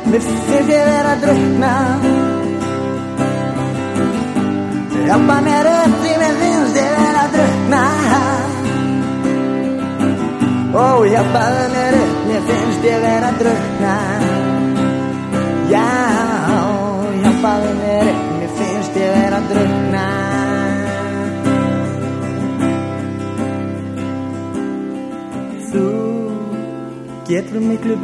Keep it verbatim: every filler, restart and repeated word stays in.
mér finnst ég vera að drukkna. Hjálpa mér upp því mér finnst ég vera að drukkna. Ó, hjálpaðu mér upp, mér finnst ég vera að drukkna. Já, hjálpaðu mér upp, mér finnst ég vera að drukkna. Þú getur miklu